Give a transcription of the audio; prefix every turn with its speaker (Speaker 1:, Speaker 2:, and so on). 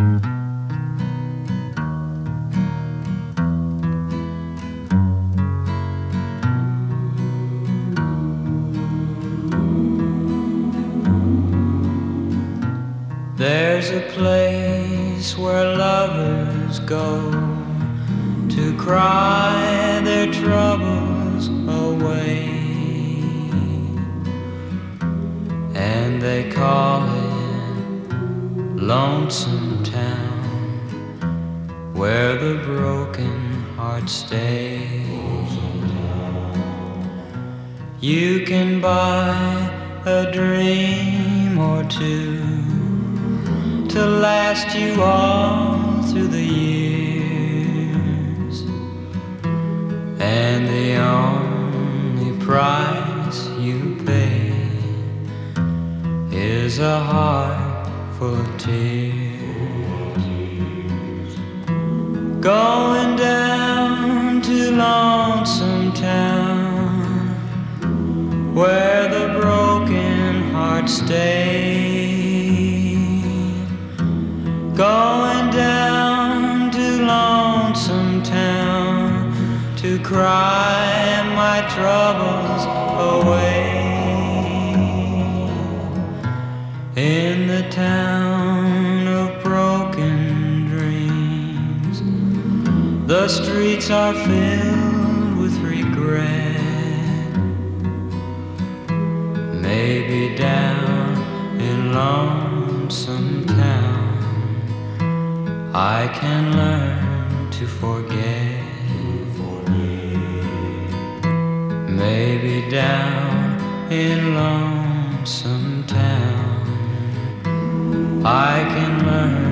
Speaker 1: There's a place where lovers go to cry their troubles away, and they call it Lonesome Town, where the broken hearts stay. You can buy a dream or two to last you all through the years, and the only price you pay is a heart full of tears. Going down to Lonesome Town, where the broken hearts stay. Going down to Lonesome Town to cry my troubles away. In the town of broken dreams, the streets are filled with regret. Maybe down in Lonesome Town I can learn to forget. Maybe down in Lonesome Town I can learn